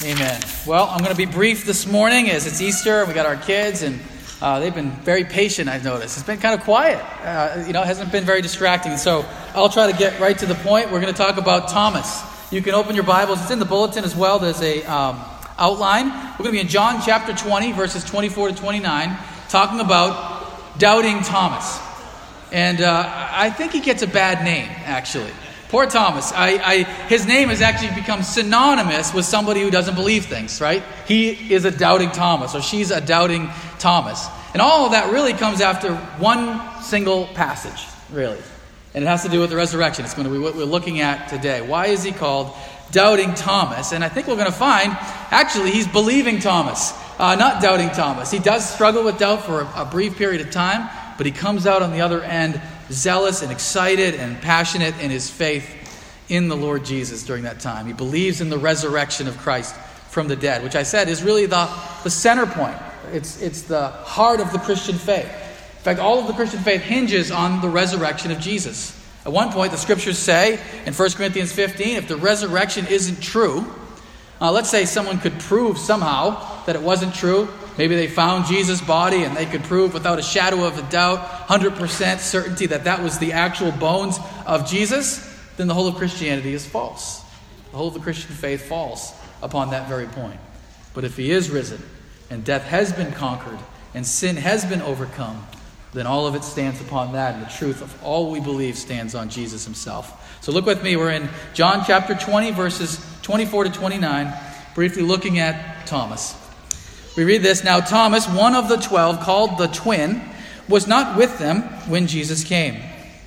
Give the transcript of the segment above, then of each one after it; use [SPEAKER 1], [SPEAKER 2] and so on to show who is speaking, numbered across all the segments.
[SPEAKER 1] Amen. Well, I'm going to be brief this morning as it's Easter and we got our kids and they've been very patient, I've noticed. It's been kind of quiet. It hasn't been very distracting. So I'll try to get right to the point. We're going to talk about Thomas. You can open your Bibles. It's in the bulletin as well. There's a outline. We're going to be in John chapter 20, verses 24 to 29, talking about doubting Thomas. And I think he gets a bad name, actually. Poor Thomas. His name has actually become synonymous with somebody who doesn't believe things, right? He is a doubting Thomas, or she's a doubting Thomas. And all of that really comes after one single passage, really. And it has to do with the resurrection. It's going to be what we're looking at today. Why is he called doubting Thomas? And I think we're going to find, actually, he's believing Thomas, not doubting Thomas. He does struggle with doubt for a brief period of time, but he comes out on the other end zealous and excited and passionate in his faith in the Lord Jesus during that time. He believes in the resurrection of Christ from the dead, which I said is really the center point. It's the heart of the Christian faith. In fact, all of the Christian faith hinges on the resurrection of Jesus. At one point, the scriptures say in 1 Corinthians 15, if the resurrection isn't true, let's say someone could prove somehow that it wasn't true. Maybe they found Jesus' body and they could prove without a shadow of a doubt, 100% certainty that was the actual bones of Jesus, then the whole of Christianity is false. The whole of the Christian faith falls upon that very point. But if he is risen and death has been conquered and sin has been overcome, then all of it stands upon that, and the truth of all we believe stands on Jesus himself. So look with me. We're in John chapter 20, verses 24 to 29, briefly looking at Thomas. We read this, now Thomas, one of the 12, called the twin, was not with them when Jesus came.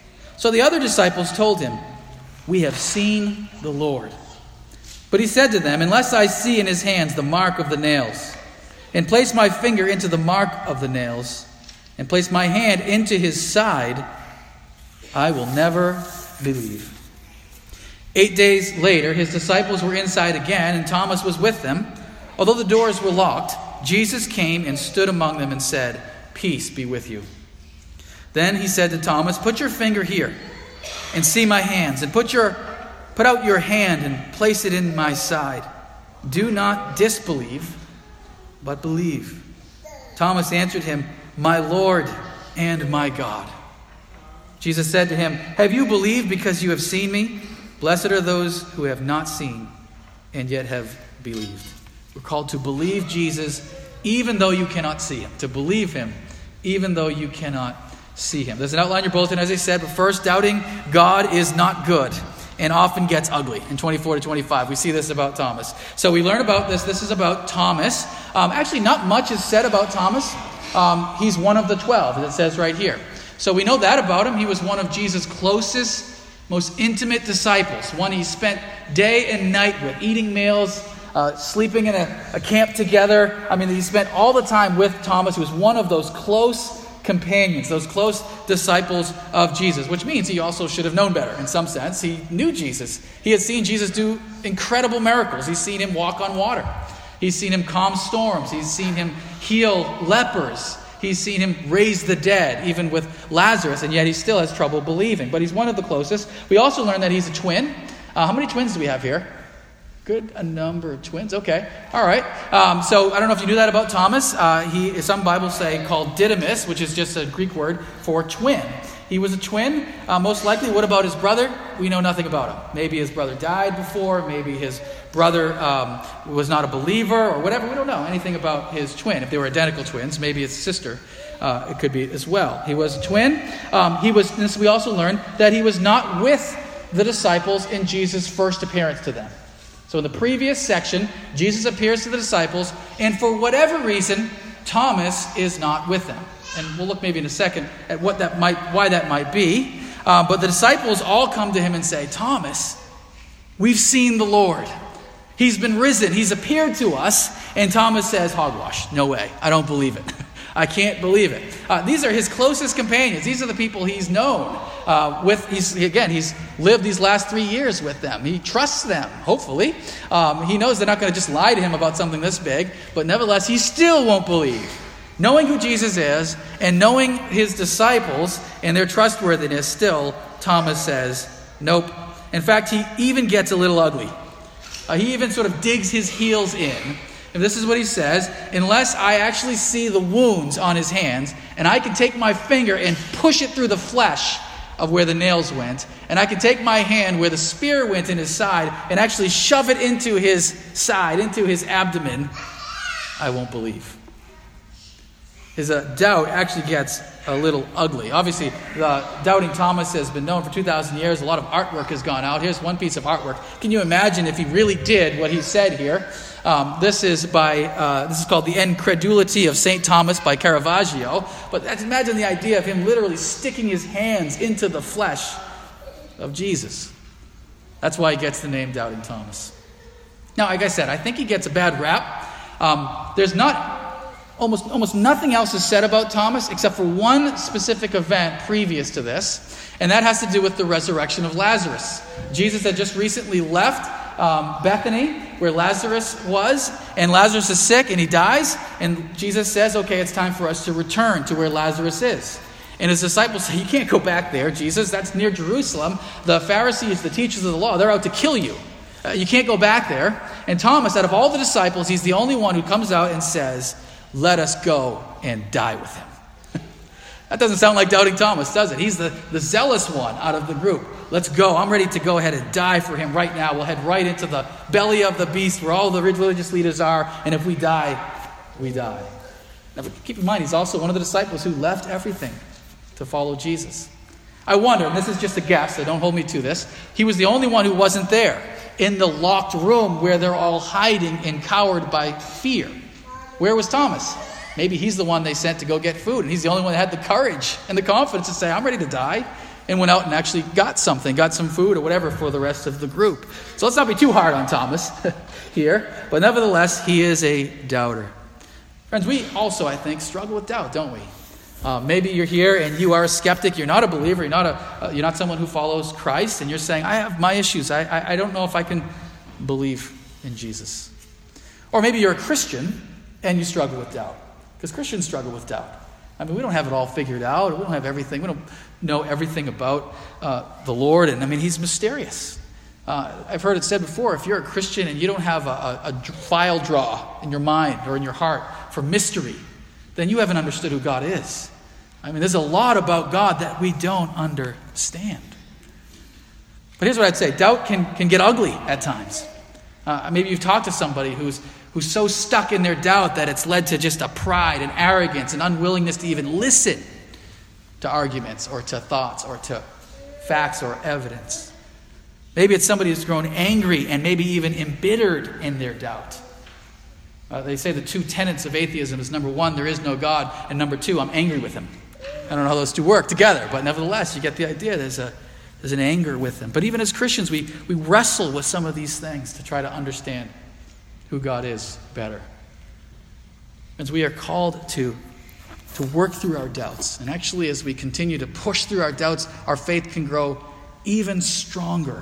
[SPEAKER 1] So the other disciples told him, we have seen the Lord. But he said to them, unless I see in his hands the mark of the nails, and place my finger into the mark of the nails, and place my hand into his side, I will never believe. 8 days later, his disciples were inside again, and Thomas was with them. Although the doors were locked, Jesus came and stood among them and said, peace be with you. Then he said to Thomas, put your finger here and see my hands, and put out your hand and place it in my side. Do not disbelieve, but believe. Thomas answered him, my Lord and my God. Jesus said to him, have you believed because you have seen me? Blessed are those who have not seen and yet have believed. We're called to believe Jesus even though you cannot see him. To believe him even though you cannot see him. There's an outline in your bulletin, as I said, but first, doubting God is not good and often gets ugly. In 24 to 25, we see this about Thomas. So we learn about this. This is about Thomas. Actually, not much is said about Thomas. He's one of the 12, as it says right here. So we know that about him. He was one of Jesus' closest, most intimate disciples. One he spent day and night with, eating meals, sleeping in a camp together. I mean, he spent all the time with Thomas. He was one of those close companions, those close disciples of Jesus, which means he also should have known better in some sense. He knew Jesus. He had seen Jesus do incredible miracles. He's seen him walk on water. He's seen him calm storms. He's seen him heal lepers. He's seen him raise the dead, even with Lazarus, and yet he still has trouble believing. But he's one of the closest. We also learn that he's a twin. How many twins do we have here? Good, a number of twins. Okay, all right. So I don't know if you knew that about Thomas. He, some Bibles say, called Didymus, which is just a Greek word for twin. He was a twin, most likely. What about his brother? We know nothing about him. Maybe his brother died before. Maybe his brother was not a believer or whatever. We don't know anything about his twin. If they were identical twins, maybe his sister it could be as well. He was a twin. We also learned that he was not with the disciples in Jesus' first appearance to them. So in the previous section, Jesus appears to the disciples, and for whatever reason, Thomas is not with them. And we'll look maybe in a second at why that might be. But the disciples all come to him and say, Thomas, we've seen the Lord. He's been risen. He's appeared to us. And Thomas says, hogwash. No way. I don't believe it. I can't believe it. These are his closest companions. These are the people he's known He's lived these last 3 years with them. He trusts them, hopefully. He knows they're not going to just lie to him about something this big, but nevertheless, he still won't believe. Knowing who Jesus is and knowing his disciples and their trustworthiness, still, Thomas says, nope. In fact, he even gets a little ugly. He even sort of digs his heels in. And this is what he says: unless I actually see the wounds on his hands, and I can take my finger and push it through the flesh of where the nails went, and I can take my hand where the spear went in his side and actually shove it into his side, into his abdomen, I won't believe. His doubt actually gets a little ugly. Obviously, doubting Thomas has been known for 2,000 years. A lot of artwork has gone out. Here's one piece of artwork. Can you imagine if he really did what he said here? This is called The Incredulity of St. Thomas by Caravaggio. But imagine the idea of him literally sticking his hands into the flesh of Jesus. That's why he gets the name Doubting Thomas. Now, like I said, I think he gets a bad rap. There's almost nothing else is said about Thomas except for one specific event previous to this, and that has to do with the resurrection of Lazarus. Jesus had just recently left Bethany, where Lazarus was, and Lazarus is sick and he dies, and Jesus says, okay, it's time for us to return to where Lazarus is. And his disciples say, you can't go back there, Jesus. That's near Jerusalem. The Pharisees, the teachers of the law, they're out to kill you. You can't go back there. And Thomas, out of all the disciples, he's the only one who comes out and says, let us go and die with him. That doesn't sound like Doubting Thomas, does it? He's the zealous one out of the group. Let's go. I'm ready to go ahead and die for him right now. We'll head right into the belly of the beast where all the religious leaders are. And if we die, we die. Now, keep in mind, he's also one of the disciples who left everything to follow Jesus. I wonder, and this is just a guess, so don't hold me to this, he was the only one who wasn't there in the locked room where they're all hiding and cowered by fear. Where was Thomas? Maybe he's the one they sent to go get food, and he's the only one that had the courage and the confidence to say, I'm ready to die, and went out and actually got some food or whatever for the rest of the group. So let's not be too hard on Thomas here, but nevertheless, he is a doubter. Friends, we also, I think, struggle with doubt, don't we? Maybe you're here and you are a skeptic, you're not a believer, you're not someone who follows Christ, and you're saying, I have my issues, I don't know if I can believe in Jesus. Or maybe you're a Christian and you struggle with doubt. Because Christians struggle with doubt. I mean, we don't have it all figured out. We don't have everything. We don't know everything about the Lord. And I mean, he's mysterious. I've heard it said before, if you're a Christian and you don't have a file draw in your mind or in your heart for mystery, then you haven't understood who God is. I mean, there's a lot about God that we don't understand. But here's what I'd say. Doubt can get ugly at times. Maybe you've talked to somebody who's so stuck in their doubt that it's led to just a pride and arrogance and unwillingness to even listen to arguments or to thoughts or to facts or evidence. Maybe it's somebody who's grown angry and maybe even embittered in their doubt. They say the two tenets of atheism is, number one, there is no God, and number two, I'm angry with him. I don't know how those two work together, but nevertheless, you get the idea. There's an anger with them. But even as Christians, we wrestle with some of these things to try to understand who God is better. As we are called to work through our doubts. And actually, as we continue to push through our doubts, our faith can grow even stronger.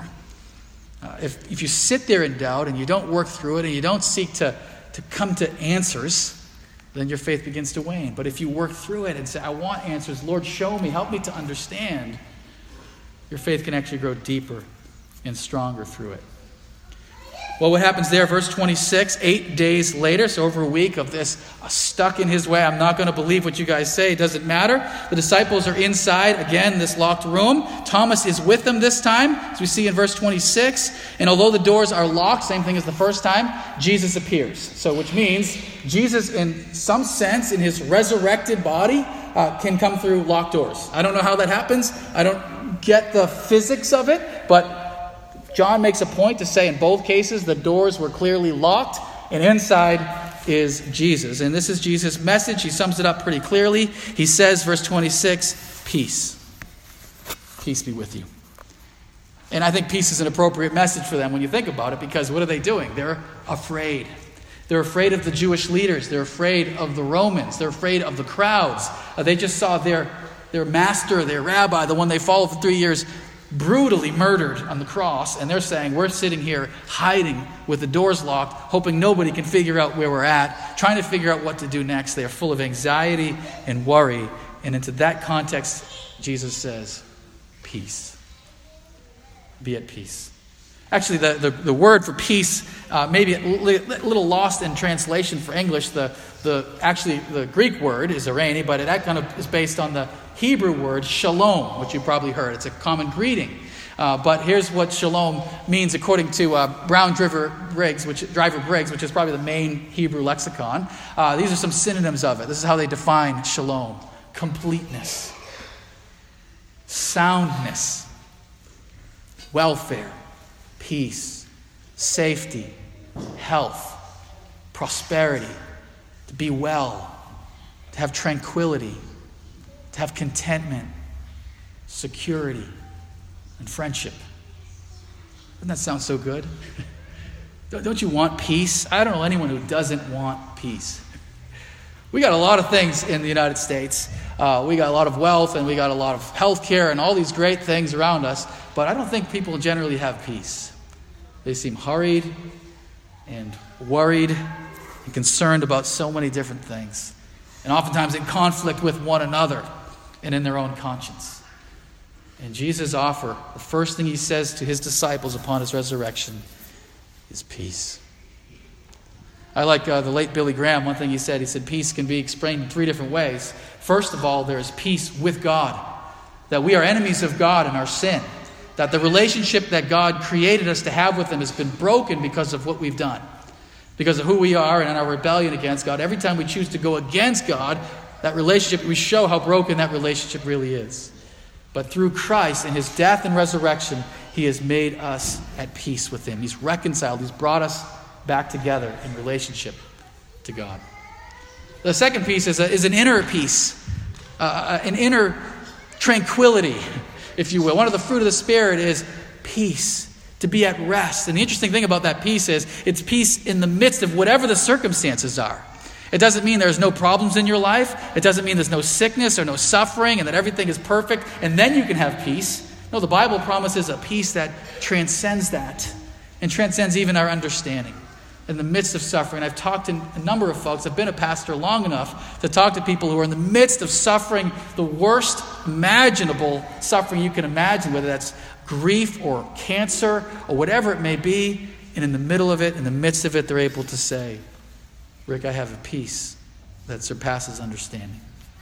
[SPEAKER 1] If you sit there in doubt and you don't work through it and you don't seek to come to answers, then your faith begins to wane. But if you work through it and say, I want answers, Lord, show me, help me to understand, your faith can actually grow deeper and stronger through it. Well, what happens there, verse 26, 8 days later, so over a week of this stuck in his way, I'm not going to believe what you guys say, it doesn't matter. The disciples are inside, again, this locked room. Thomas is with them this time, as we see in verse 26. And although the doors are locked, same thing as the first time, Jesus appears. So which means Jesus, in some sense, in his resurrected body, can come through locked doors. I don't know how that happens. I don't get the physics of it, but John makes a point to say in both cases the doors were clearly locked and inside is Jesus. And this is Jesus' message. He sums it up pretty clearly. He says, verse 26, peace. Peace be with you. And I think peace is an appropriate message for them when you think about it, because what are they doing? They're afraid. They're afraid of the Jewish leaders. They're afraid of the Romans. They're afraid of the crowds. They just saw their master, their rabbi, the one they followed for 3 years, brutally murdered on the cross, and they're saying, we're sitting here hiding with the doors locked, hoping nobody can figure out where we're at, trying to figure out what to do next. They are full of anxiety and worry, and into that context, Jesus says, peace. Be at peace. Actually, the word for peace may be a little lost in translation for English. Actually, the Greek word is eirene, but that kind of is based on the Hebrew word shalom, which you probably heard. It's a common greeting. But here's what shalom means according to Brown Driver Briggs, which is probably the main Hebrew lexicon. These are some synonyms of it. This is how they define shalom: completeness, soundness, welfare, peace, safety, health, prosperity, to be well, to have tranquility, to have contentment, security, and friendship. Doesn't that sound so good? Don't you want peace? I don't know anyone who doesn't want peace. We got a lot of things in the United States. We got a lot of wealth, and we got a lot of health care and all these great things around us, but I don't think people generally have peace. They seem hurried and worried and concerned about so many different things, and oftentimes in conflict with one another and in their own conscience. And Jesus' offer, the first thing he says to his disciples upon his resurrection, is peace. I like the late Billy Graham. One thing he said peace can be explained in 3 different ways. First of all, there is peace with God, that we are enemies of God in our sin, that the relationship that God created us to have with him has been broken because of what we've done, because of who we are and our rebellion against God. Every time we choose to go against God, that relationship, we show how broken that relationship really is. But through Christ and his death and resurrection, he has made us at peace with him. He's reconciled. He's brought us back together in relationship to God. The second piece is an inner peace, an inner tranquility, if you will. One of the fruit of the Spirit is peace, to be at rest. And the interesting thing about that peace is it's peace in the midst of whatever the circumstances are. It doesn't mean there's no problems in your life. It doesn't mean there's no sickness or no suffering and that everything is perfect and then you can have peace. No, the Bible promises a peace that transcends that and transcends even our understanding in the midst of suffering. I've talked to a number of folks. I've been a pastor long enough to talk to people who are in the midst of suffering, the worst imaginable suffering you can imagine, whether that's grief or cancer or whatever it may be. And in the middle of it, in the midst of it, they're able to say, Rick, I have a peace that surpasses understanding.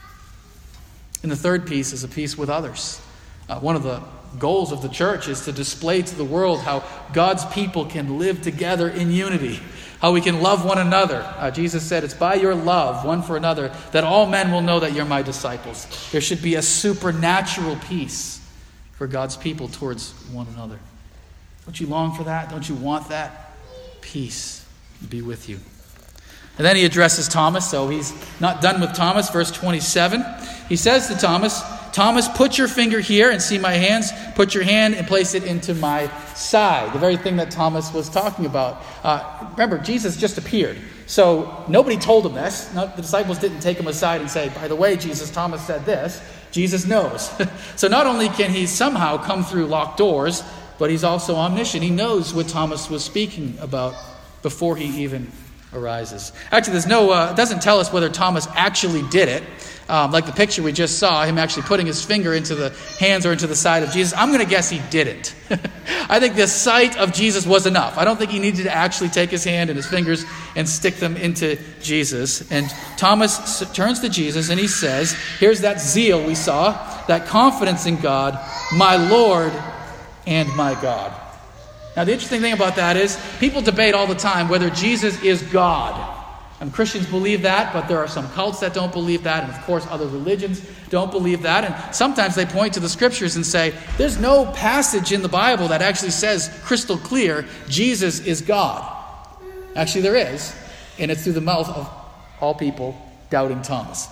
[SPEAKER 1] And the third piece is a peace with others. One of the goals of the church is to display to the world how God's people can live together in unity, how we can love one another. Jesus said, it's by your love one for another that all men will know that you're my disciples. There should be a supernatural peace for God's people towards one another. Don't you long for that? Don't you want that? Peace be with you. And then he addresses Thomas, so he's not done with Thomas. Verse 27, he says to Thomas, Thomas, put your finger here and see my hands. Put your hand and place it into my side. The very thing that Thomas was talking about. Remember, Jesus just appeared. So nobody told him this. The disciples didn't take him aside and say, by the way, Jesus, Thomas said this. Jesus knows. So not only can he somehow come through locked doors, but he's also omniscient. He knows what Thomas was speaking about before he even arises. Actually, it doesn't tell us whether Thomas actually did it. Like the picture we just saw, him actually putting his finger into the hands or into the side of Jesus. I'm going to guess he didn't. I think the sight of Jesus was enough. I don't think he needed to actually take his hand and his fingers and stick them into Jesus. And Thomas turns to Jesus and he says, here's that zeal we saw, that confidence in God, my Lord and my God. Now, the interesting thing about that is people debate all the time whether Jesus is God. And Christians believe that, but there are some cults that don't believe that, and of course other religions don't believe that. And sometimes they point to the scriptures and say, there's no passage in the Bible that actually says crystal clear, Jesus is God. Actually, there is, and it's through the mouth of all people, doubting Thomas.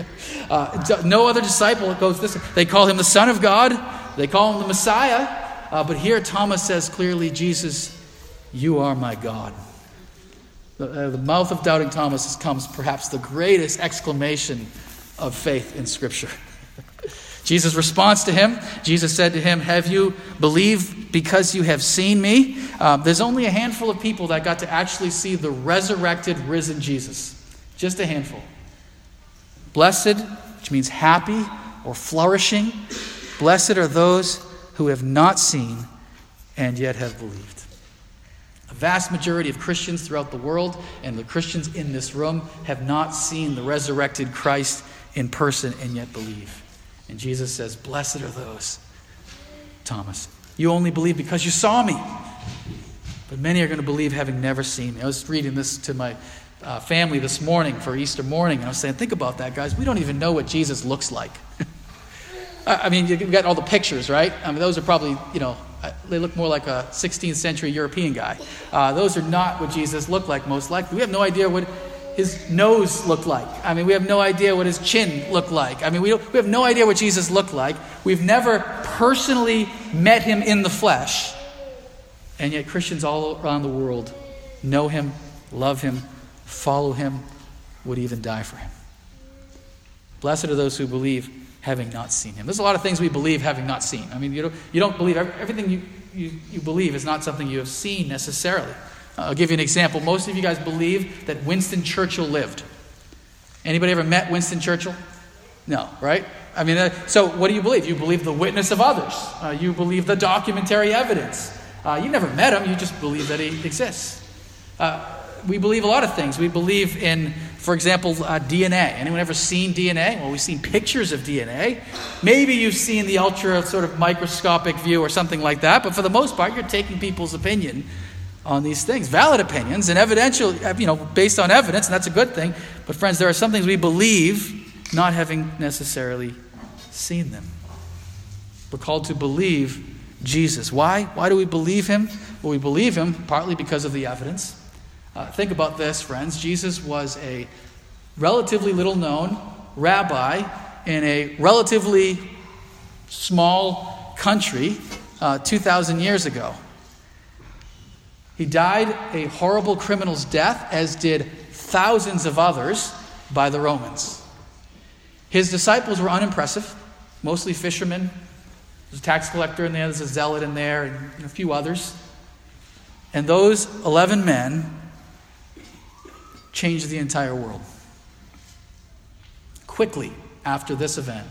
[SPEAKER 1] No other disciple goes this way. They call him the Son of God. They call him the Messiah. But here Thomas says clearly, Jesus, you are my God. The mouth of doubting Thomas comes perhaps the greatest exclamation of faith in Scripture. Jesus' response to him, Jesus said to him, have you believed because you have seen me? There's only a handful of people that got to actually see the resurrected, risen Jesus. Just a handful. Blessed, which means happy or flourishing. Blessed are those who have not seen and yet have believed. The vast majority of Christians throughout the world and the Christians in this room have not seen the resurrected Christ in person and yet believe. And Jesus says, blessed are those, Thomas. You only believe because you saw me. But many are going to believe having never seen me. I was reading this to my family this morning for Easter morning. And I was saying, think about that, guys. We don't even know what Jesus looks like. I mean, you've got all the pictures, right? I mean, those are probably, they look more like a 16th century European guy. Those are not what Jesus looked like, most likely. We have no idea what his nose looked like. I mean, we have no idea what his chin looked like. I mean, we have no idea what Jesus looked like. We've never personally met him in the flesh. And yet Christians all around the world know him, love him, follow him, would even die for him. Blessed are those who believe having not seen him. There's a lot of things we believe having not seen. I mean, you don't believe everything you believe is not something you have seen necessarily. I'll give you an example. Most of you guys believe that Winston Churchill lived. Anybody ever met Winston Churchill? No, right? I mean, so what do you believe? You believe the witness of others. You believe the documentary evidence. You never met him. You just believe that he exists. We believe a lot of things. We believe in, for example, DNA. Anyone ever seen DNA? Well, we've seen pictures of DNA. Maybe you've seen the ultra sort of microscopic view or something like that. But for the most part, you're taking people's opinion on these things. Valid opinions and evidential, based on evidence, and that's a good thing. But friends, there are some things we believe not having necessarily seen them. We're called to believe Jesus. Why? Why do we believe him? Well, we believe him partly because of the evidence. Think about this, friends. Jesus was a relatively little-known rabbi in a relatively small country 2,000 years ago. He died a horrible criminal's death, as did thousands of others by the Romans. His disciples were unimpressive, mostly fishermen. There's a tax collector in there, there's a zealot in there, and a few others. And those 11 men changed the entire world. Quickly after this event,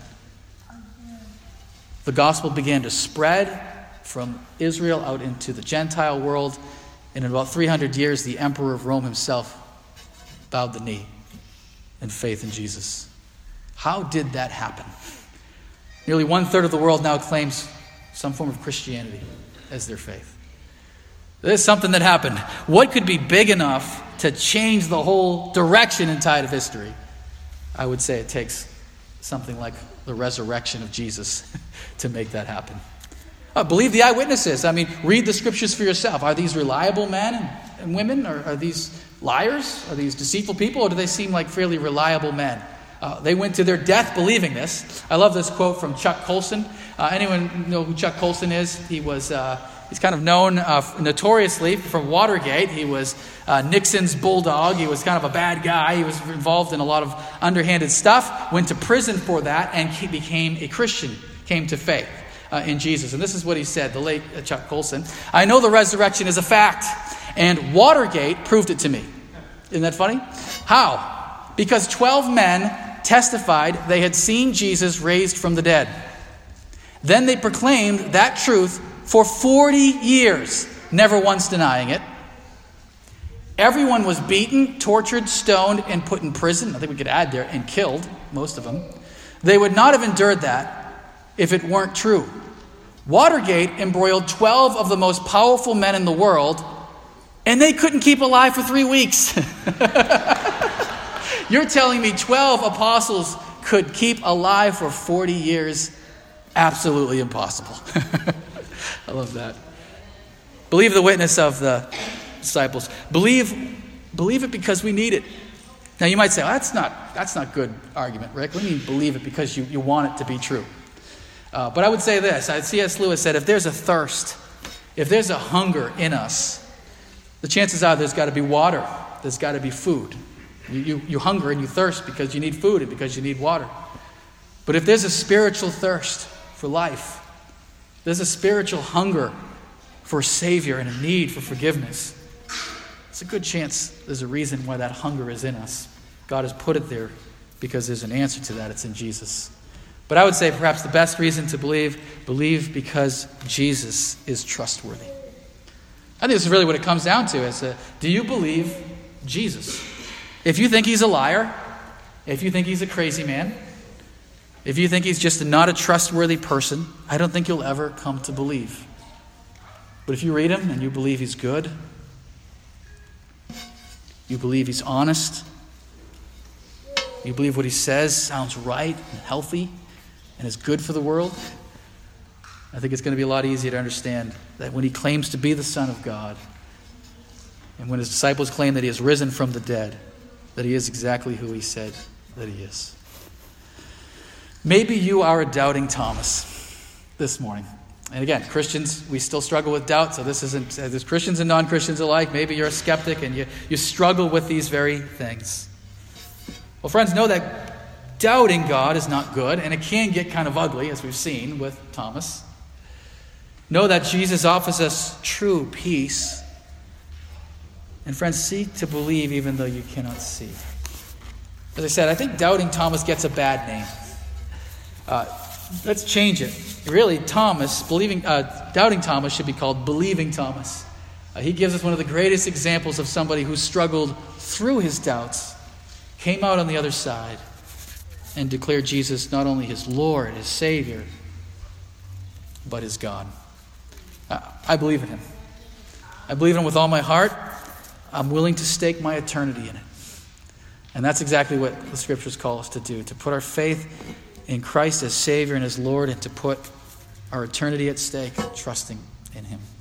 [SPEAKER 1] the gospel began to spread from Israel out into the Gentile world. And in about 300 years, the emperor of Rome himself bowed the knee in faith in Jesus. How did that happen? Nearly 1/3 of the world now claims some form of Christianity as their faith. There's something that happened. What could be big enough to change the whole direction and tide of history? I would say it takes something like the resurrection of Jesus to make that happen. Believe the eyewitnesses. I mean, read the scriptures for yourself. Are these reliable men and women? Or are these liars? Are these deceitful people? Or do they seem like fairly reliable men? They went to their death believing this. I love this quote from Chuck Colson. Anyone know who Chuck Colson is? He's kind of known notoriously from Watergate. He was Nixon's bulldog. He was kind of a bad guy. He was involved in a lot of underhanded stuff. Went to prison for that and he became a Christian. Came to faith in Jesus. And this is what he said, the late Chuck Colson. I know the resurrection is a fact. And Watergate proved it to me. Isn't that funny? How? Because 12 men testified they had seen Jesus raised from the dead. Then they proclaimed that truth for 40 years, never once denying it. Everyone was beaten, tortured, stoned, and put in prison. I think we could add there, and killed, most of them. They would not have endured that if it weren't true. Watergate embroiled 12 of the most powerful men in the world, and they couldn't keep alive for 3 weeks. You're telling me 12 apostles could keep alive for 40 years? Absolutely impossible. I love that. Believe the witness of the disciples. Believe it because we need it. Now you might say, that's not good argument, Rick. What do you mean believe it because you want it to be true? But I would say this. C.S. Lewis said, if there's a thirst, if there's a hunger in us, the chances are there's got to be water. There's got to be food. You hunger and you thirst because you need food and because you need water. But if there's a spiritual thirst for life, there's a spiritual hunger for a Savior and a need for forgiveness, it's a good chance there's a reason why that hunger is in us. God has put it there because there's an answer to that. It's in Jesus. But I would say perhaps the best reason to believe because Jesus is trustworthy. I think this is really what it comes down to. Is do you believe Jesus? If you think he's a liar, if you think he's a crazy man, if you think he's just not a trustworthy person, I don't think you'll ever come to believe. But if you read him and you believe he's good, you believe he's honest, you believe what he says sounds right and healthy and is good for the world, I think it's going to be a lot easier to understand that when he claims to be the Son of God, and when his disciples claim that he has risen from the dead, that he is exactly who he said that he is. Maybe you are a doubting Thomas this morning. And again, Christians, we still struggle with doubt, so this isn't, there's Christians and non-Christians alike. Maybe you're a skeptic and you struggle with these very things. Well, friends, know that doubting God is not good, and it can get kind of ugly, as we've seen with Thomas. Know that Jesus offers us true peace. And friends, seek to believe even though you cannot see. As I said, I think doubting Thomas gets a bad name. Let's change it. Really, doubting Thomas should be called believing Thomas. He gives us one of the greatest examples of somebody who struggled through his doubts, came out on the other side, and declared Jesus not only his Lord, his Savior, but his God. I believe in him. I believe in him with all my heart. I'm willing to stake my eternity in it. And that's exactly what the Scriptures call us to do, to put our faith in Christ as Savior and as Lord, and to put our eternity at stake, trusting in him.